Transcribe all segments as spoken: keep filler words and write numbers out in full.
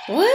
Woohoo!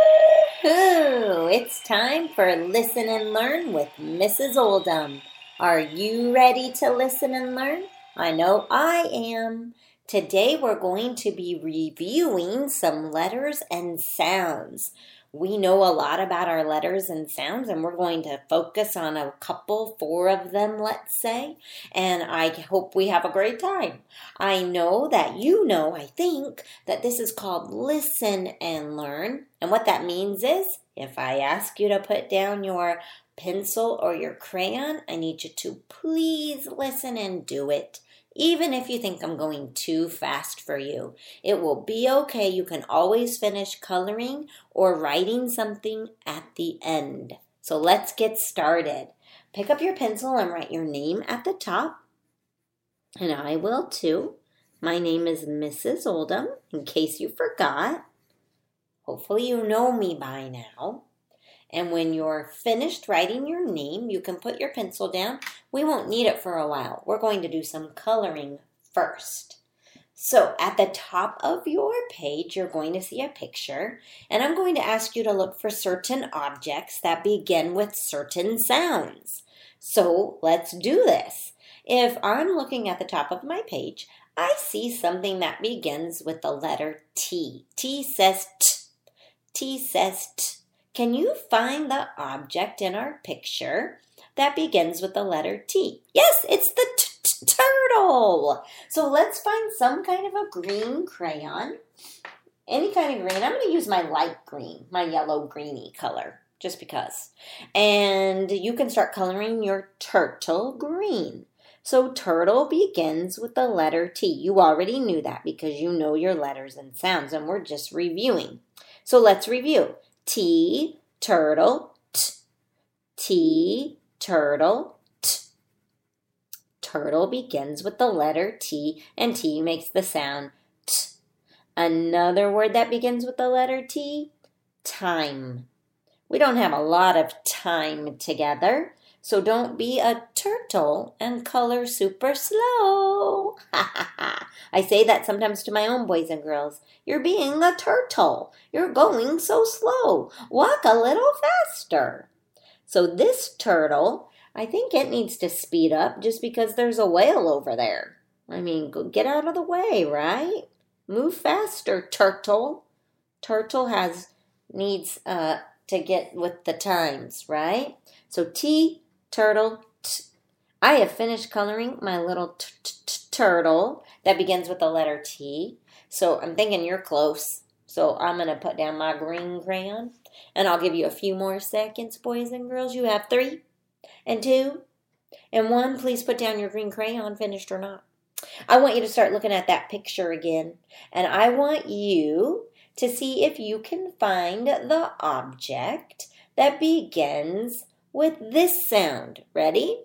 It's time for Listen and Learn with Missus Oldham. Are you ready to listen and learn? I know I am. Today we're going to be reviewing some letters and sounds. We know a lot about our letters and sounds, and we're going to focus on a couple, four of them, let's say. And I hope we have a great time. I know that you know, I think, that this is called Listen and Learn. And what that means is, if I ask you to put down your pencil or your crayon, I need you to please listen and do it. Even if you think I'm going too fast for you, it will be okay. You can always finish coloring or writing something at the end. So let's get started. Pick up your pencil and write your name at the top. And I will too. My name is Missus Oldham, in case you forgot. Hopefully you know me by now. And when you're finished writing your name, you can put your pencil down. We won't need it for a while. We're going to do some coloring first. So at the top of your page, you're going to see a picture. And I'm going to ask you to look for certain objects that begin with certain sounds. So let's do this. If I'm looking at the top of my page, I see something that begins with the letter T. T says T. T says T. Can you find the object in our picture that begins with the letter T? Yes, it's the t- t- turtle. So let's find some kind of a green crayon. Any kind of green. I'm going to use my light green, my yellow greeny color, just because. And you can start coloring your turtle green. So turtle begins with the letter T. You already knew that because you know your letters and sounds, and we're just reviewing. So let's review. T, turtle, T. T, turtle, T. Turtle begins with the letter T, and T makes the sound T. Another word that begins with the letter T, time. We don't have a lot of time together, so don't be a turtle and color super slow. I say that sometimes to my own boys and girls. You're being a turtle. You're going so slow. Walk a little faster. So this turtle, I think it needs to speed up just because there's a whale over there. I mean, go get out of the way, right? Move faster, turtle. Turtle has needs uh, to get with the times, right? So T, turtle, T. I have finished coloring my little t- t- t- turtle that begins with the letter T. So I'm thinking you're close. So I'm going to put down my green crayon. And I'll give you a few more seconds, boys and girls. You have three and two and one. Please put down your green crayon, finished or not. I want you to start looking at that picture again. And I want you to see if you can find the object that begins with this sound. Ready?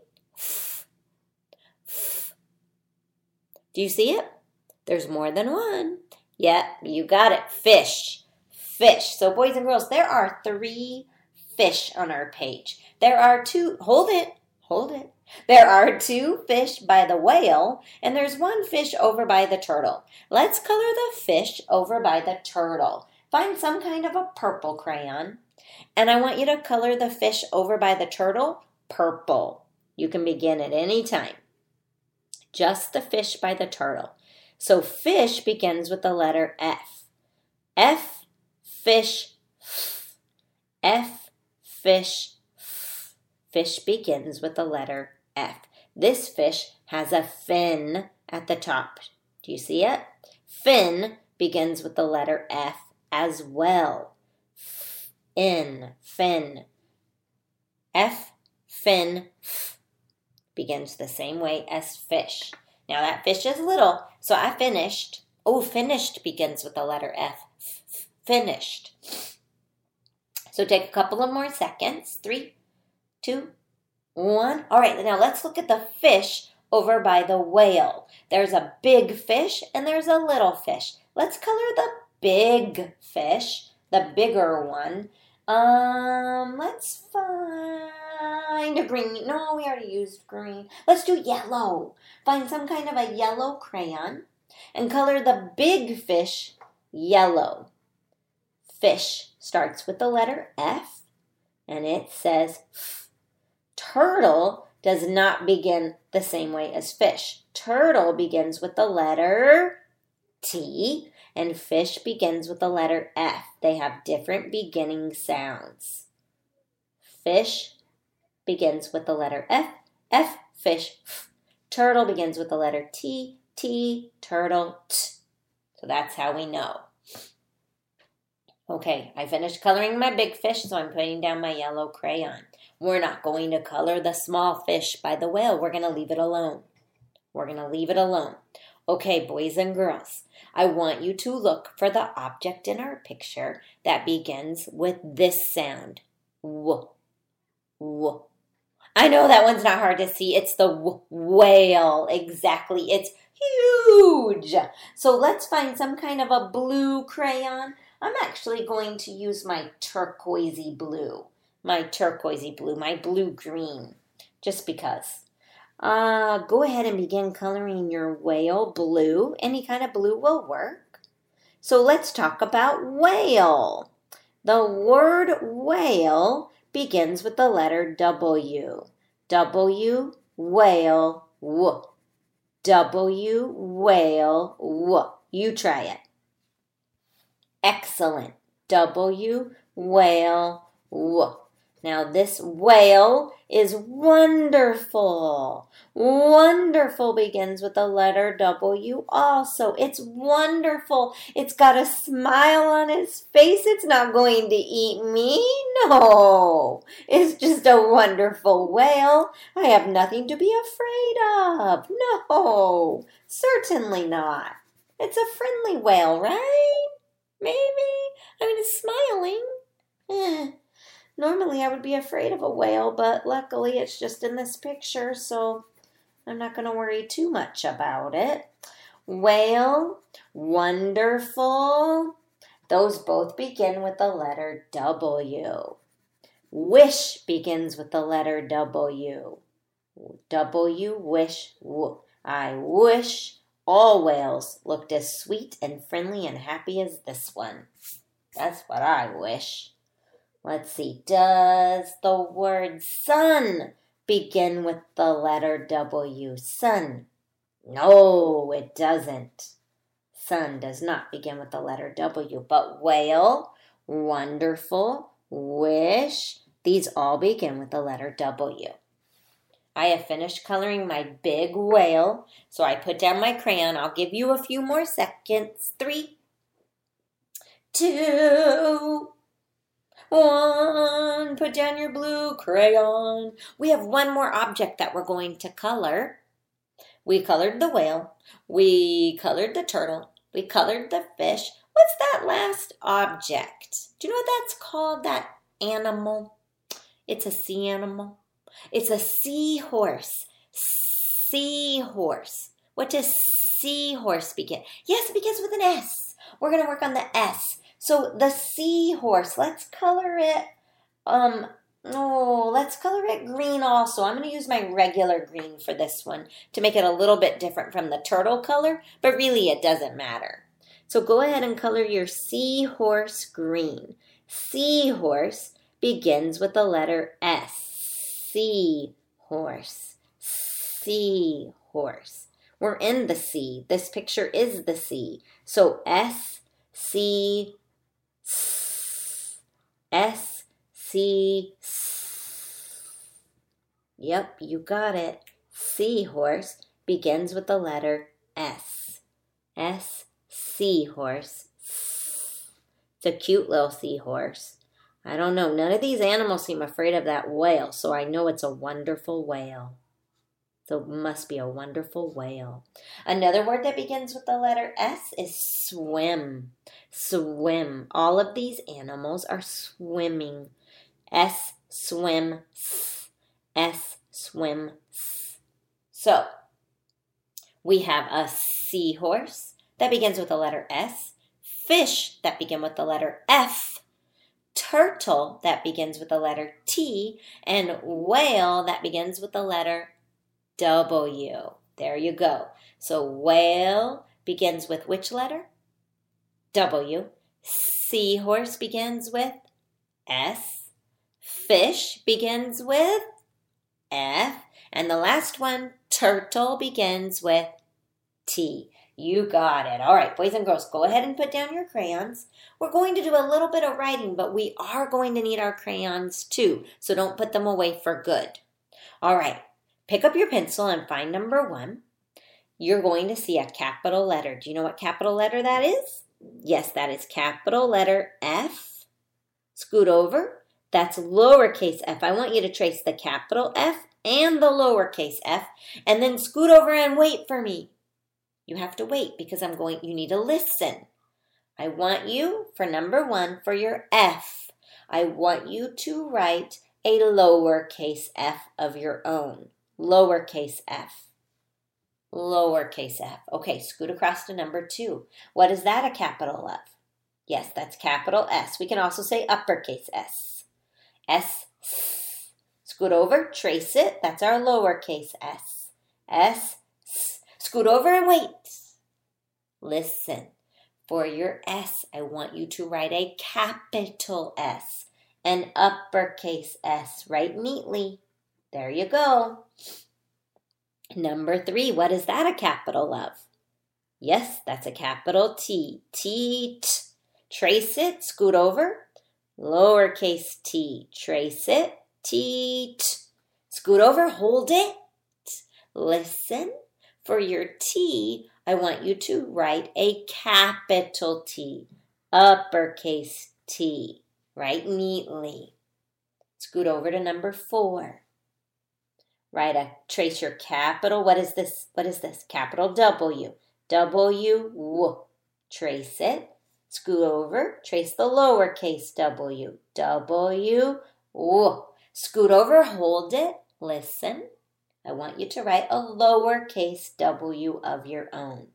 Do you see it? There's more than one. Yep, you got it. Fish. Fish. So boys and girls, there are three fish on our page. There are two, hold it, hold it. There are two fish by the whale, and there's one fish over by the turtle. Let's color the fish over by the turtle. Find some kind of a purple crayon, and I want you to color the fish over by the turtle purple. You can begin at any time. Just the fish by the turtle. So fish begins with the letter F. F, fish, f. F, fish, f. Fish begins with the letter F. This fish has a fin at the top. Do you see it? Fin begins with the letter F as well. Fin, fin. F, fin, f. Begins the same way as fish. Now that fish is little, so I finished. Oh, finished begins with the letter F. F- finished. So take a couple of more seconds. Three, two, one. All right, now let's look at the fish over by the whale. There's a big fish and there's a little fish. Let's color the big fish, the bigger one. Um, let's find a green. No, we already used green. Let's do yellow. Find some kind of a yellow crayon and color the big fish yellow. Fish starts with the letter F, and it says F. Turtle does not begin the same way as fish. Turtle begins with the letter T, and fish begins with the letter F. They have different beginning sounds. Fish begins with the letter F, F, fish, F. Turtle begins with the letter T, T, turtle, T. So that's how we know. Okay, I finished coloring my big fish, so I'm putting down my yellow crayon. We're not going to color the small fish by the whale. We're going to leave it alone. We're going to leave it alone. Okay, boys and girls, I want you to look for the object in our picture that begins with this sound. W. W. I know that one's not hard to see. It's the w- whale. Exactly. It's huge. So let's find some kind of a blue crayon. I'm actually going to use my turquoisey blue. My turquoisey blue, my blue-green, just because. Uh, go ahead and begin coloring your whale blue. Any kind of blue will work. So let's talk about whale. The word whale begins with the letter W. W, whale, w. W, whale, w. You try it. Excellent. W, whale, w. Now this whale is wonderful. Wonderful begins with the letter W also. It's wonderful. It's got a smile on its face. It's not going to eat me. No. It's just a wonderful whale. I have nothing to be afraid of. No. Certainly not. It's a friendly whale, right? Maybe. I mean, it's smiling. Eh. Normally, I would be afraid of a whale, but luckily it's just in this picture, so I'm not going to worry too much about it. Whale, wonderful. Those both begin with the letter W. Wish begins with the letter W. W, wish, w. I wish all whales looked as sweet and friendly and happy as this one. That's what I wish. Let's see, does the word sun begin with the letter W? Sun. No, it doesn't. Sun does not begin with the letter W, but whale, wonderful, wish, these all begin with the letter W. I have finished coloring my big whale, so I put down my crayon. I'll give you a few more seconds. Three, two, one, put down your blue crayon. We have one more object that we're going to color. We colored the whale. We colored the turtle. We colored the fish. What's that last object? Do you know what that's called, that animal? It's a sea animal. It's a seahorse. Seahorse. What does seahorse begin? Yes, it begins with an S. We're going to work on the S. So the seahorse, let's color it, um, oh, let's color it green also. I'm going to use my regular green for this one to make it a little bit different from the turtle color, but really it doesn't matter. So go ahead and color your seahorse green. Seahorse begins with the letter S. Seahorse. Seahorse. We're in the sea. This picture is the sea. So S, C, S, C, yep, you got it. Seahorse begins with the letter S. S, seahorse. It's a cute little seahorse. I don't know. None of these animals seem afraid of that whale, so I know it's a wonderful whale. So it must be a wonderful whale. Another word that begins with the letter S is swim. Swim. All of these animals are swimming. S, swim, S. S, swim, S. So, we have a seahorse that begins with the letter S. Fish that begin with the letter F. Turtle that begins with the letter T. And whale that begins with the letter W. There you go. So whale begins with which letter? W. Seahorse begins with S. Fish begins with F. And the last one, turtle, begins with T. You got it. All right, boys and girls, go ahead and put down your crayons. We're going to do a little bit of writing, but we are going to need our crayons too, so don't put them away for good. All right, pick up your pencil and find number one. You're going to see a capital letter. Do you know what capital letter that is? Yes, that is capital letter F. Scoot over. That's lowercase f. I want you to trace the capital F and the lowercase f, and then scoot over and wait for me. You have to wait because I'm going, you need to listen. I want you, for number one, for your F, I want you to write a lowercase f of your own. Lowercase f. Lowercase f. Okay, scoot across to number two. What is that a capital of? Yes, that's capital S. We can also say uppercase S. S. S. Scoot over, trace it. That's our lowercase s. S. S. Scoot over and wait. Listen. For your S, I want you to write a capital S, an uppercase S. Write neatly. There you go. Number three, what is that a capital of? Yes, that's a capital T. T. T. Trace it, scoot over. Lowercase t. Trace it. T. T. Scoot over, hold it. Listen. For your T, I want you to write a capital T. Uppercase T. Write neatly. Scoot over to number four. Write a, trace your capital. What is this? What is this? Capital W. W. W. Trace it. Scoot over. Trace the lowercase w. W. W. Scoot over. Hold it. Listen. I want you to write a lowercase w of your own.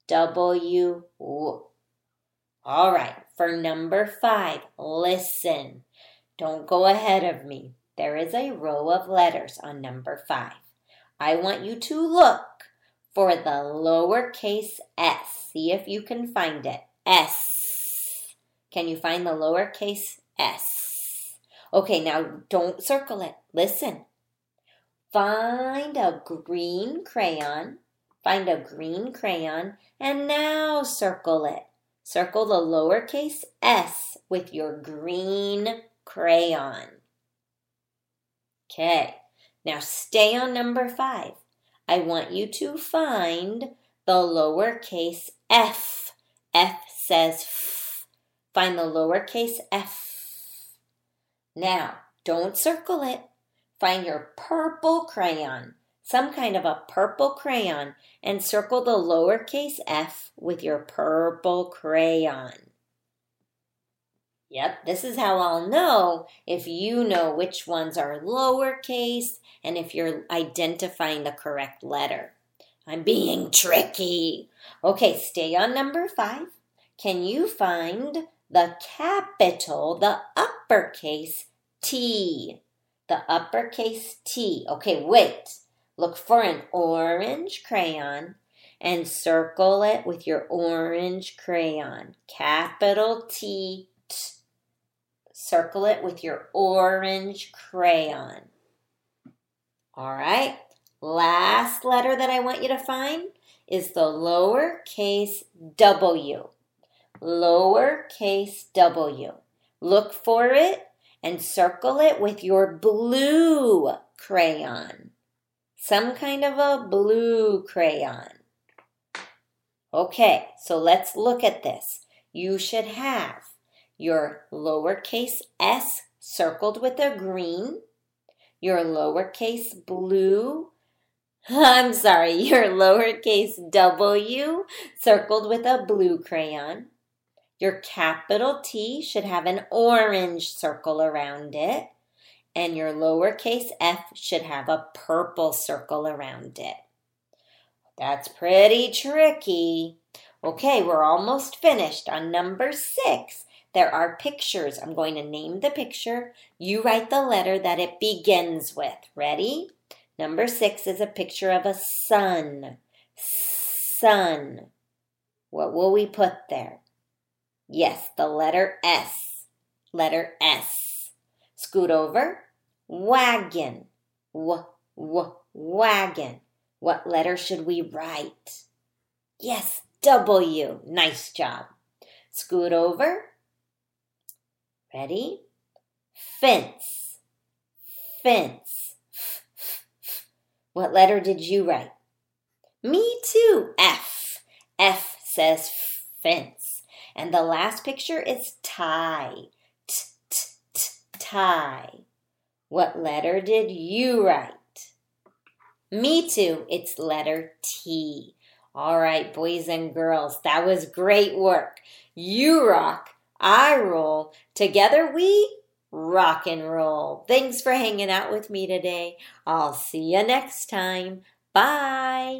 W. W. All right. For number five, listen. Don't go ahead of me. There is a row of letters on number five. I want you to look for the lowercase s. See if you can find it. S. Can you find the lowercase s? Okay, now don't circle it. Listen. Find a green crayon. Find a green crayon and now circle it. Circle the lowercase s with your green crayon. Okay, now stay on number five. I want you to find the lowercase f. F says f. Find the lowercase f. Now, don't circle it. Find your purple crayon, some kind of a purple crayon, and circle the lowercase f with your purple crayon. Yep, this is how I'll know if you know which ones are lowercase and if you're identifying the correct letter. I'm being tricky. Okay, stay on number five. Can you find the capital, the uppercase T? The uppercase T. Okay, wait. Look for an orange crayon and circle it with your orange crayon. Capital T. T. Circle it with your orange crayon. All right. Last letter that I want you to find is the lowercase w. Lowercase w. Look for it and circle it with your blue crayon. Some kind of a blue crayon. Okay, so let's look at this. You should have your lowercase s circled with a green, your lowercase blue, I'm sorry, your lowercase w circled with a blue crayon. Your capital T should have an orange circle around it, and your lowercase f should have a purple circle around it. That's pretty tricky. Okay, we're almost finished. On number six, there are pictures. I'm going to name the picture. You write the letter that it begins with. Ready? Number six is a picture of a sun. Sun. What will we put there? Yes, the letter S. Letter S. Scoot over. Wagon. W, w, wagon. What letter should we write? Yes, W. Nice job. Scoot over. Ready? Fence. Fence. F, f, f. What letter did you write? Me too. F. F says fence. And the last picture is tie. T, t, t, tie. What letter did you write? Me too. It's letter T. All right, boys and girls, that was great work. You rock, I roll. Together we rock and roll. Thanks for hanging out with me today. I'll see you next time. Bye.